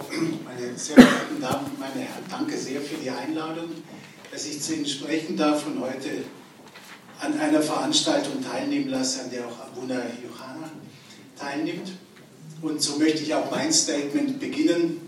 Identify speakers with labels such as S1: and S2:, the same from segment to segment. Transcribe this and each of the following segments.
S1: Meine sehr verehrten Damen und meine Herren, danke sehr für die Einladung, dass ich zu Ihnen sprechen darf und heute an einer Veranstaltung teilnehmen lasse, an der auch Abuna Johanna teilnimmt. Und so möchte ich auch mein Statement beginnen.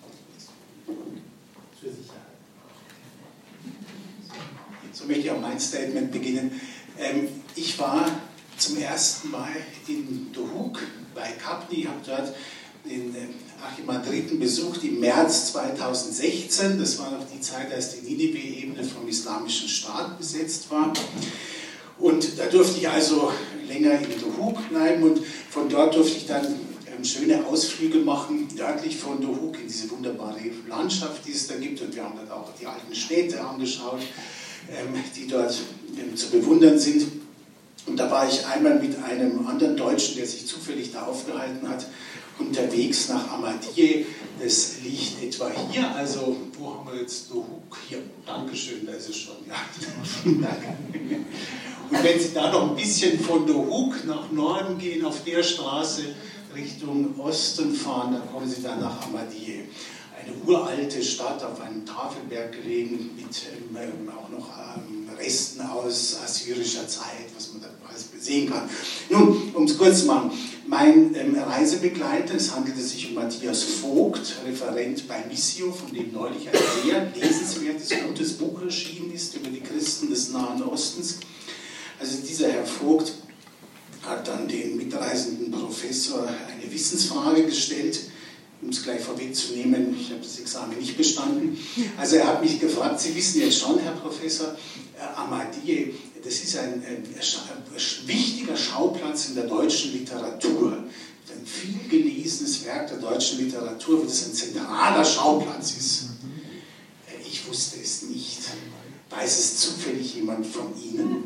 S1: Ich war zum ersten Mal in Dohuk bei Kapni, habe dort den Archimandriten besucht im März 2016. Das war noch die Zeit, als die Ninive-Ebene vom Islamischen Staat besetzt war. Und da durfte ich also länger in Dohuk bleiben und von dort durfte ich dann schöne Ausflüge machen, nördlich von Dohuk, in diese wunderbare Landschaft, die es da gibt. Und wir haben dort auch die alten Städte angeschaut, die dort zu bewundern sind. Und da war ich einmal mit einem anderen Deutschen, der sich zufällig da aufgehalten hat, unterwegs nach Ahmadiye. Das liegt etwa hier, also wo haben wir jetzt Dohuk? Hier, Dankeschön, da ist es schon. Ja. Danke. Und wenn Sie da noch ein bisschen von Dohuk nach Norden gehen, auf der Straße Richtung Osten fahren, dann kommen Sie dann nach Ahmadiye. Eine uralte Stadt auf einem Tafelberg gelegen, mit auch noch Resten aus assyrischer Zeit, was man da alles sehen kann. Nun, um es kurz zu machen, mein Reisebegleiter, es handelte sich um Matthias Vogt, Referent bei Missio, von dem neulich ein sehr lesenswertes, gutes Buch erschienen ist über die Christen des Nahen Ostens. Also dieser Herr Vogt hat dann den mitreisenden Professor eine Wissensfrage gestellt, um es gleich vorwegzunehmen, ich habe das Examen nicht bestanden. Also er hat mich gefragt, Sie wissen jetzt schon, Herr Professor, Ahmadiye, das ist ein wichtiger Schauplatz in der deutschen Literatur. Ein viel gelesenes Werk der deutschen Literatur, wo das ein zentraler Schauplatz ist. Ich wusste es nicht. Weiß es zufällig jemand von Ihnen?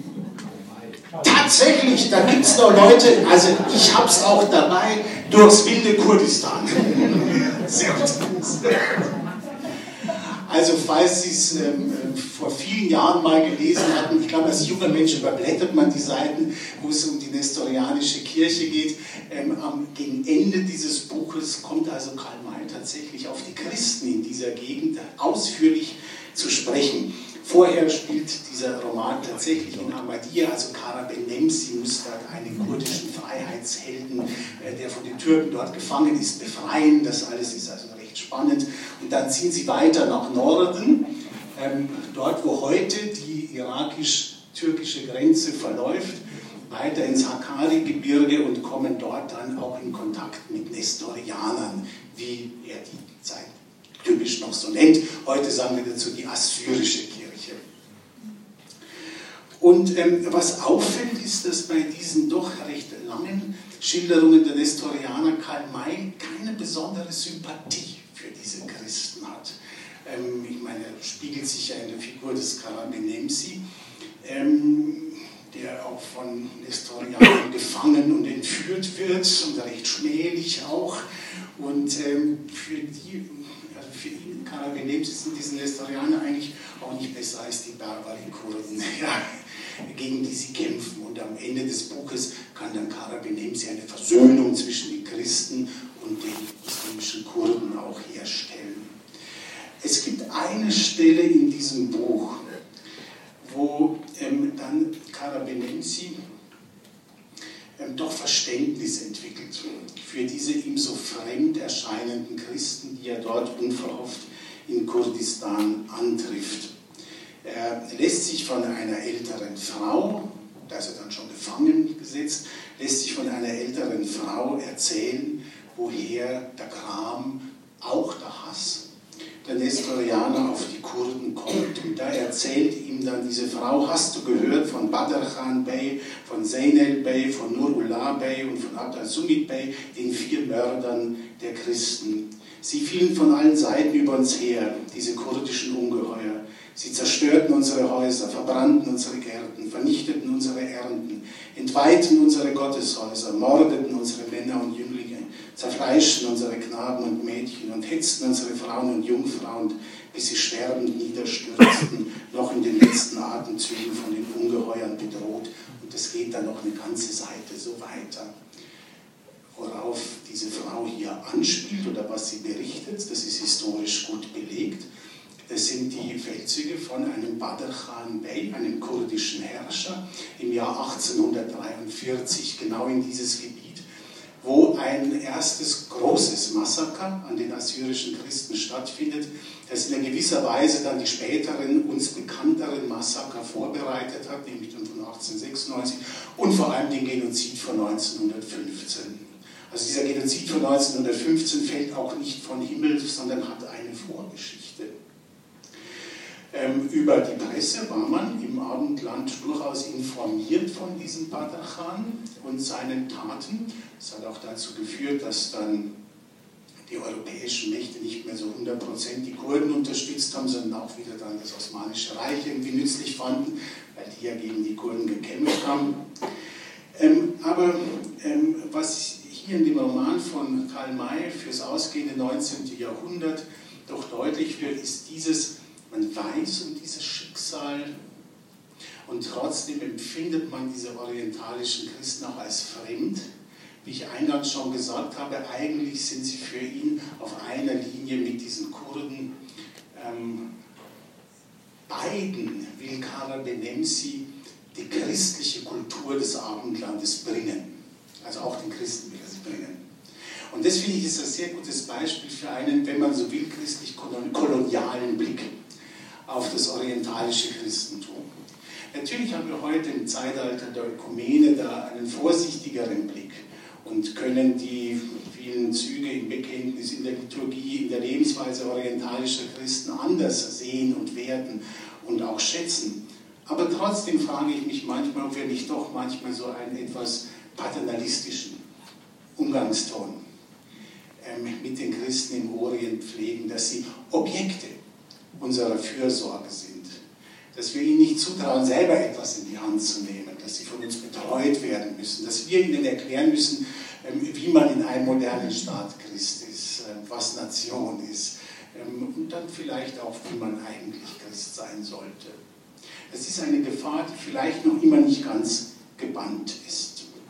S1: Tatsächlich, da gibt es noch Leute, also ich habe es auch dabei, durchs wilde Kurdistan. Sehr gut. Also falls Sie es vor vielen Jahren mal gelesen hatten, ich glaube als junger Mensch überblättert man die Seiten, wo es um die nestorianische Kirche geht. Gegen Ende dieses Buches kommt also Karl May tatsächlich auf die Christen in dieser Gegend ausführlich zu sprechen. Vorher spielt dieser Roman tatsächlich in Ahmadiye, also Kara Benemsi muss dort einen kurdischen Freiheitshelden, der von den Türken dort gefangen ist, befreien. Das alles ist also recht spannend. Und dann ziehen sie weiter nach Norden, dort wo heute die irakisch-türkische Grenze verläuft, weiter ins Hakkari-Gebirge und kommen dort dann auch in Kontakt mit Nestorianern, wie er die Zeit typisch noch so nennt. Heute sagen wir dazu die assyrische Kirche. Und was auffällt, ist, dass bei diesen doch recht langen Schilderungen der Nestorianer Karl May keine besondere Sympathie für diese Christen hat. Ich meine, er spiegelt sich ja in der Figur des Kara Benemsi, der auch von Nestorianern gefangen und entführt wird und recht schmählich auch. Und für ihn, Kara Benemsi, sind diese Nestorianer eigentlich auch nicht besser als die Barbari-Kurden, ja, gegen die sie kämpfen. Und am Ende des Buches kann dann Kara Benemsi eine Versöhnung zwischen den Christen und den muslimischen Kurden auch herstellen. Es gibt eine Stelle in diesem Buch, wo dann Kara Benemsi doch Verständnis entwickelt für diese ihm so fremd erscheinenden Christen, die er dort unverhofft in Kurdistan antrifft. Er lässt sich von einer älteren Frau, da ist er dann schon gefangen gesetzt, lässt sich von einer älteren Frau erzählen, woher der Gram, auch der Hass der Nestorianer auf die Kurden kommt. Und da erzählt ihm dann diese Frau, hast du gehört von Badr Khan Bey, von Zeynel Bey, von Nurullah Bey und von Abd al-Sumit Bey, den 4 Mördern der Christen. Sie fielen von allen Seiten über uns her, diese kurdischen Ungeheuer. Sie zerstörten unsere Häuser, verbrannten unsere Gärten, vernichteten unsere Ernten, entweihten unsere Gotteshäuser, mordeten unsere Männer und Jünglinge, zerfleischten unsere Knaben und Mädchen und hetzten unsere Frauen und Jungfrauen, bis sie sterbend niederstürzten, noch in den letzten Atemzügen von den Ungeheuern bedroht. Und es geht dann noch eine ganze Seite so weiter. worauf diese Frau hier anspielt oder was sie berichtet, das ist historisch gut belegt. Das sind die Feldzüge von einem Badr Khan Bey, einem kurdischen Herrscher, im Jahr 1843, genau in dieses Gebiet, wo ein erstes großes Massaker an den assyrischen Christen stattfindet, das in gewisser Weise dann die späteren, uns bekannteren Massaker vorbereitet hat, nämlich den von 1896 und vor allem den Genozid von 1915. Also dieser Genozid von 1915 fällt auch nicht vom Himmel, sondern hat eine Vorgeschichte. Über die Presse war man im Abendland durchaus informiert von diesem Badr Khan und seinen Taten. Das hat auch dazu geführt, dass dann die europäischen Mächte nicht mehr so 100% die Kurden unterstützt haben, sondern auch wieder dann das Osmanische Reich irgendwie nützlich fanden, weil die ja gegen die Kurden gekämpft haben. Aber was hier in dem Roman von Karl May fürs ausgehende 19. Jahrhundert doch deutlich wird, ist dieses: Man weiß um dieses Schicksal und trotzdem empfindet man diese orientalischen Christen auch als fremd. Wie ich eingangs schon gesagt habe, eigentlich sind sie für ihn auf einer Linie mit diesen Kurden. Beiden will Kara Benemsi die christliche Kultur des Abendlandes bringen. Also auch den Christen will er sie bringen. Und das finde ich ist ein sehr gutes Beispiel für einen, wenn man so will, christlich-kolonialen Blick auf das orientalische Christentum. Natürlich haben wir heute im Zeitalter der Ökumene da einen vorsichtigeren Blick und können die vielen Züge im Bekenntnis, in der Liturgie, in der Lebensweise orientalischer Christen anders sehen und werten und auch schätzen. Aber trotzdem frage ich mich manchmal, ob wir nicht doch manchmal so einen etwas paternalistischen Umgangston mit den Christen im Orient pflegen, dass sie Objekte unserer Fürsorge sind, dass wir ihnen nicht zutrauen, selber etwas in die Hand zu nehmen, dass sie von uns betreut werden müssen, dass wir ihnen erklären müssen, wie man in einem modernen Staat Christ ist, was Nation ist und dann vielleicht auch, wie man eigentlich Christ sein sollte. Das ist eine Gefahr, die vielleicht noch immer nicht ganz gebannt ist.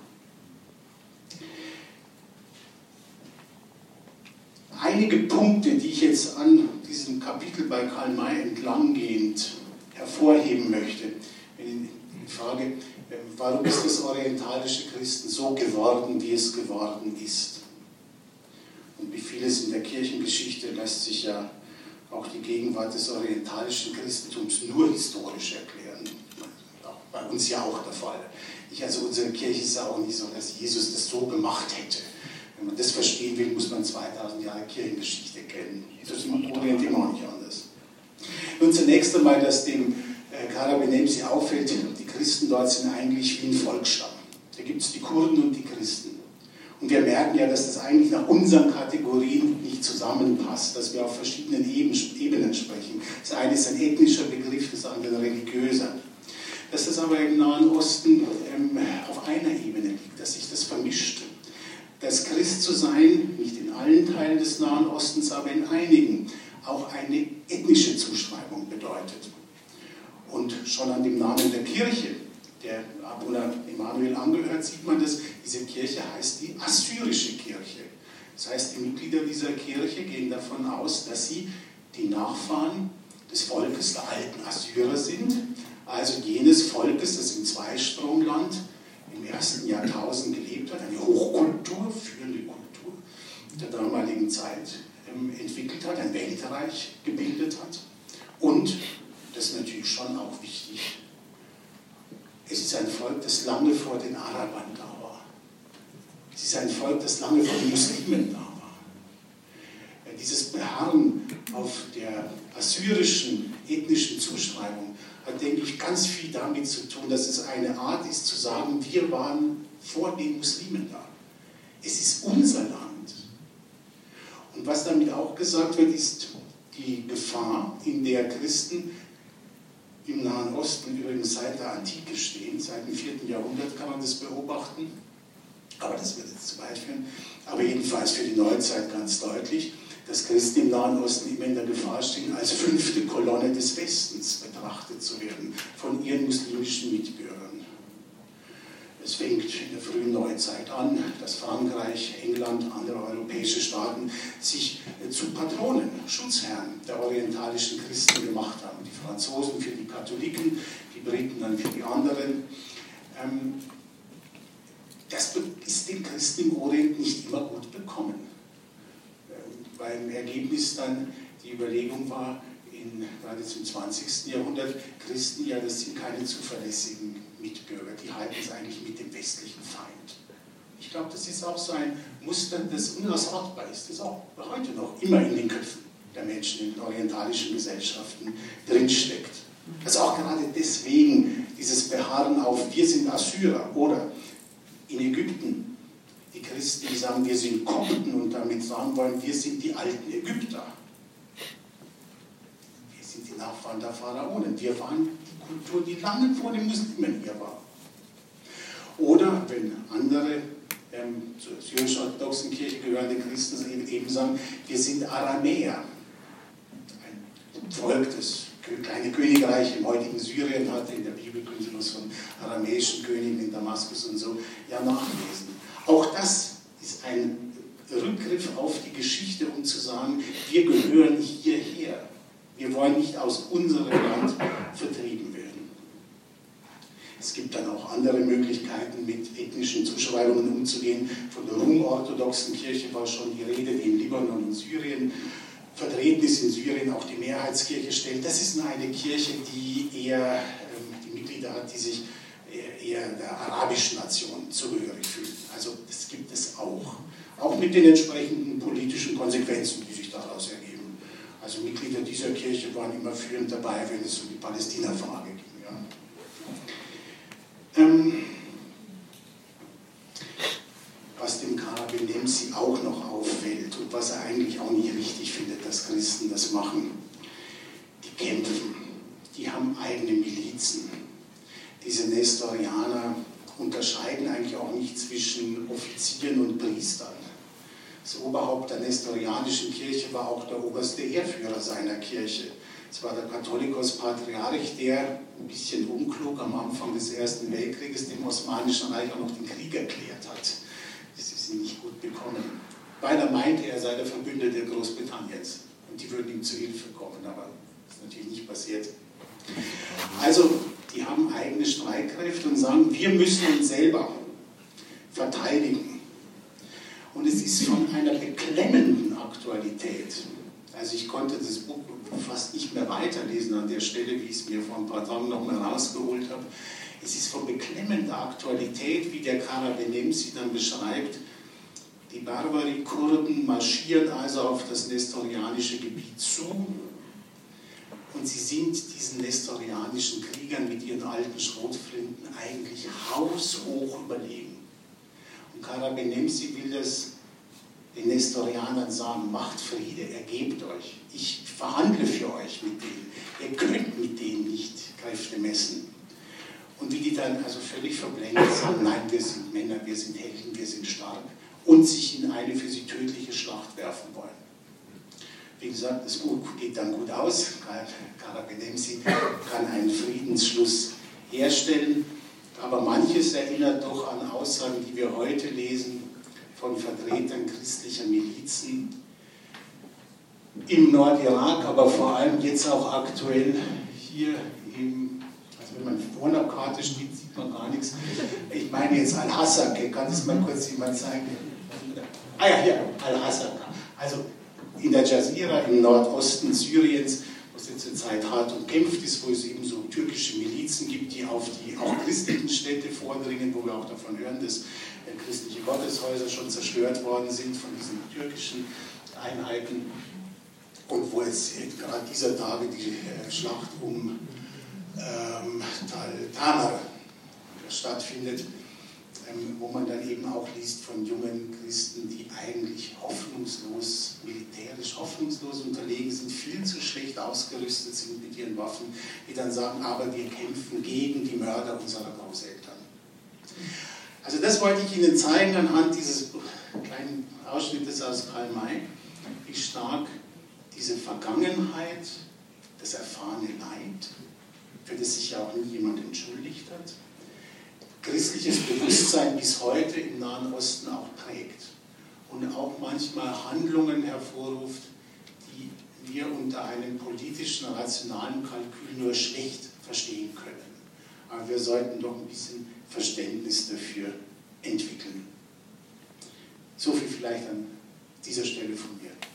S1: Einige Punkte, die ich jetzt an diesem Kapitel bei Karl May entlanggehend hervorheben möchte, wenn ich frage, warum ist das orientalische Christen so geworden, wie es geworden ist? Und wie vieles in der Kirchengeschichte lässt sich ja auch die Gegenwart des orientalischen Christentums nur historisch erklären. Bei uns ja auch der Fall. Also unsere Kirche ist ja auch nicht so, dass Jesus das so gemacht hätte. Wenn man das verstehen will, muss man 2000 Jahre Kirchengeschichte kennen. Das ist im Orient immer noch nicht anders. Nun zunächst einmal, dass dem Kara Benemsi auffällt, die Christen dort sind eigentlich wie ein Volksstamm. Da gibt es die Kurden und die Christen. Und wir merken ja, dass das eigentlich nach unseren Kategorien nicht zusammenpasst, dass wir auf verschiedenen Ebenen sprechen. Das eine ist ein ethnischer Begriff, das andere ein religiöser. Dass das aber im Nahen Osten auf einer Ebene liegt, dass sich das vermischt. Das Christ zu sein, nicht in allen Teilen des Nahen Ostens, aber in einigen, auch eine ethnische Zuschreibung bedeutet. Und schon an dem Namen der Kirche, der Abuna Emanuel angehört, sieht man das, diese Kirche heißt die assyrische Kirche. Das heißt, die Mitglieder dieser Kirche gehen davon aus, dass sie die Nachfahren des Volkes der alten Assyrer sind, also jenes Volkes, das im Zweistromland im 1. Jahrtausend gelebt hat, eine Hochkultur, führende Kultur der damaligen Zeit entwickelt hat, ein Weltreich gebildet hat und, das ist natürlich schon auch wichtig, es ist ein Volk, das lange vor den Arabern da war. Es ist ein Volk, das lange vor den Muslimen da war. Dieses Beharren auf der assyrischen ethnischen Zuschreibung hat, denke ich, ganz viel damit zu tun, dass es eine Art ist zu sagen, wir waren vor den Muslimen da. Es ist unser Land. Und was damit auch gesagt wird, ist die Gefahr, in der Christen im Nahen Osten übrigens seit der Antike stehen, seit dem 4. Jahrhundert kann man das beobachten, aber das wird jetzt zu weit führen, aber jedenfalls für die Neuzeit ganz deutlich, dass Christen im Nahen Osten immer in der Gefahr stehen, als 5. Kolonne des Westens betrachtet zu werden von ihren muslimischen Mitbürgern. Es fängt in der frühen Neuzeit an, dass Frankreich, England, andere europäische Staaten sich zu Patronen, Schutzherren der orientalischen Christen gemacht haben. Die Franzosen für die Katholiken, die Briten dann für die anderen. Das ist den Christen im Orient nicht immer gut bekommen. Weil im Ergebnis dann die Überlegung war, gerade zum 20. Jahrhundert, Christen, ja, das sind keine zuverlässigen Mitbürger, die halten es eigentlich mit dem westlichen Feind. Ich glaube, das ist auch so ein Muster, das unausrottbar ist, das auch heute noch immer in den Köpfen der Menschen in den orientalischen Gesellschaften drinsteckt. Also auch gerade deswegen dieses Beharren auf, wir sind Assyrer, oder in Ägypten die Christen, die sagen, wir sind Kopten und damit sagen wollen, wir sind die alten Ägypter. Wir sind die Nachfahren der Pharaonen. Wir waren die Kultur, die lange vor den Muslimen hier war. Oder wenn andere zur syrisch-orthodoxen Kirche gehörende Christen eben sagen, wir sind Aramäer. Ein Volk, das kleine Königreich im heutigen Syrien hatte, in der Bibel können Sie was von aramäischen Königen in Damaskus und so ja nachlesen. Auch das ist ein Rückgriff auf die Geschichte, um zu sagen, wir gehören hierher. Wir wollen nicht aus unserem Land vertrieben werden. Es gibt dann auch andere Möglichkeiten, mit ethnischen Zuschreibungen umzugehen. Von der rum-orthodoxen Kirche war schon die Rede, die in Libanon und Syrien vertreten ist, in Syrien auch die Mehrheitskirche stellt. Das ist eine Kirche, die eher die Mitglieder hat, die sich eher der arabischen Nation zugehörig fühlen. Also das gibt es auch. Auch mit den entsprechenden politischen Konsequenzen, die sich daraus ergeben. Also Mitglieder dieser Kirche waren immer führend dabei, wenn es um die Palästina-Frage ging. Ja. Was dem Kara-Benemsi auch noch auffällt und was er eigentlich auch nicht richtig findet, dass Christen das machen, die kämpfen, die haben eigene Milizen. Diese Nestorianer unterscheiden eigentlich auch nicht zwischen Offizieren und Priestern. Das Oberhaupt der nestorianischen Kirche war auch der oberste Heerführer seiner Kirche. Es war der Katholikos Patriarch, der ein bisschen unklug am Anfang des Ersten Weltkrieges dem Osmanischen Reich auch noch den Krieg erklärt hat. Das ist ihm nicht gut bekommen, weil er meinte, er sei der Verbündete Großbritanniens und die würden ihm zu Hilfe kommen, aber das ist natürlich nicht passiert. Also, die haben eigene Streitkräfte und sagen, wir müssen uns selber verteidigen. Und es ist von einer beklemmenden Aktualität. Also ich konnte das Buch fast nicht mehr weiterlesen an der Stelle, wie ich es mir vor ein paar Tagen noch mal rausgeholt habe. Es ist von beklemmender Aktualität, wie der Kara-Benemsi dann beschreibt. Die Barbari-Kurden marschieren also auf das nestorianische Gebiet zu und sie sind diesen nestorianischen Kriegern mit ihren alten Schrotflinten eigentlich haushoch überlegen. Und Kara-Benemsi will das den Nestorianern sagen, macht Friede, ergebt euch, ich verhandle für euch mit denen, ihr könnt mit denen nicht Kräfte messen. Und wie die dann also völlig verblendet sagen, nein, wir sind Männer, wir sind Helden, wir sind stark und sich in eine für sie tödliche Schlacht werfen wollen. Wie gesagt, das Buch geht dann gut aus, Kara-Benemsi kann einen Friedensschluss herstellen, aber manches erinnert doch an Aussagen, die wir heute lesen, von Vertretern christlicher Milizen im Nordirak, aber vor allem jetzt auch aktuell hier im, also wenn man vorne auf der Karte steht, sieht man gar nichts. Ich meine jetzt Al-Hasaka, kann das mal kurz jemand zeigen? Ah ja, hier, Al-Hasaka. Also in der Jazira im Nordosten Syriens, wo es jetzt zurzeit hart umkämpft ist, wo es eben so türkische Milizen gibt, die auf die auch christlichen Städte vordringen, wo wir auch davon hören, dass christliche Gotteshäuser schon zerstört worden sind von diesen türkischen Einheiten und wo jetzt gerade dieser Tage die Schlacht um Tal Tamar stattfindet, wo man dann eben auch liest von jungen Christen, die eigentlich hoffnungslos, militärisch hoffnungslos unterlegen sind, viel zu schlecht ausgerüstet sind mit ihren Waffen, die dann sagen, aber wir kämpfen gegen die Mörder unserer Großeltern. Also das wollte ich Ihnen zeigen anhand dieses kleinen Ausschnittes aus Karl May, wie stark diese Vergangenheit, das erfahrene Leid, für das sich ja auch nie jemand entschuldigt hat, christliches Bewusstsein bis heute im Nahen Osten auch prägt und auch manchmal Handlungen hervorruft, die wir unter einem politischen, rationalen Kalkül nur schlecht verstehen können. Aber wir sollten doch ein bisschen Verständnis dafür entwickeln. So viel vielleicht an dieser Stelle von mir.